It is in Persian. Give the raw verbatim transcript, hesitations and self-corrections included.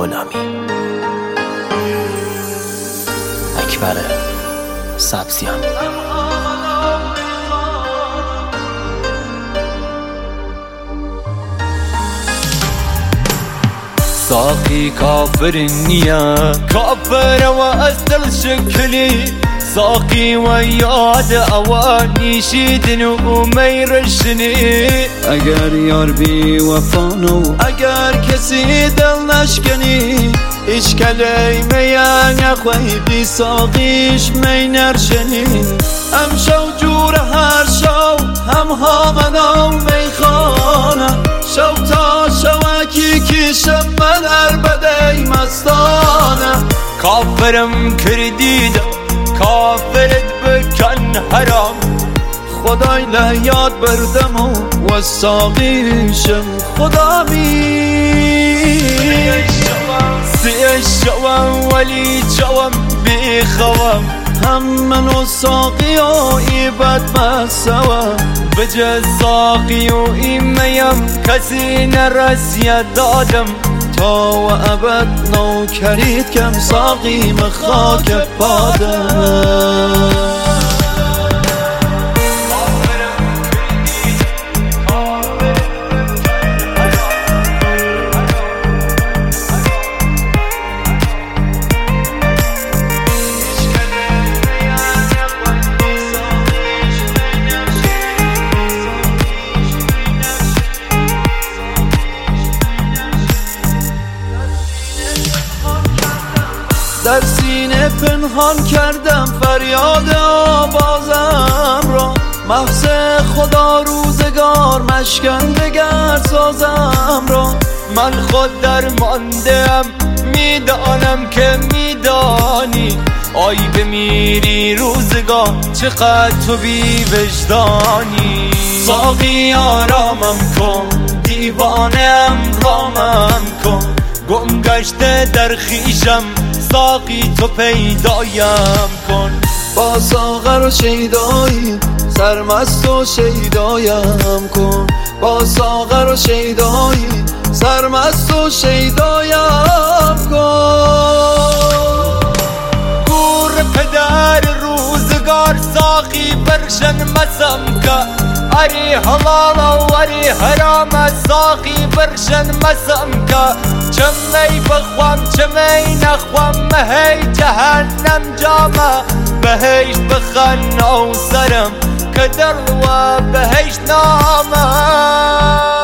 غلامی. اکبر سبزیان. ساقي كافر النية كافر وأسدل شكلي ساقي وياد اوانی شیدن و میرشنی اگر یار بی وفانو اگر کسی دل نشکنی ایش کلیمه نخوی بی ساقیش می نرشنی هم شو جور هر شو هم هامنا می خانه شو تا شوکی کشم من اربده مستانه کافرم کردیدم کافرت بکن حرام خدای لیاد بردم و ساقیشم خدا می سیش شوم ولی جوم بیخوام هم من و ساقی و ایبت بسوام بجز ساقی و ایمیم کسی نرسید دادم تا و ابد نو کرید کم ساقی مخاک پادم در سینه پنهان کردم فریاد آوازم را محض خدا روزگار مشکن دگر سازم را من خود در ماندم میدانم که میدانی آی بمیری روزگار چقدر تو بی وجدانی ساقی آرامم کن دیوانم رامم کن گم گشته در خیشم ساقی تو پیدایم کن با ساغر و شیدایی سرمست و شیدایم کن با ساغر و شیدایی سرمست و شیدایم کن گور پدر روزگار ساقی برشن مسم که اری حلال و اری حرام ساقی برشن مسم که چمی بخوام چمی نخوام مهی جهنم جامه بهیش بخن او سرم که در و بهیش نامه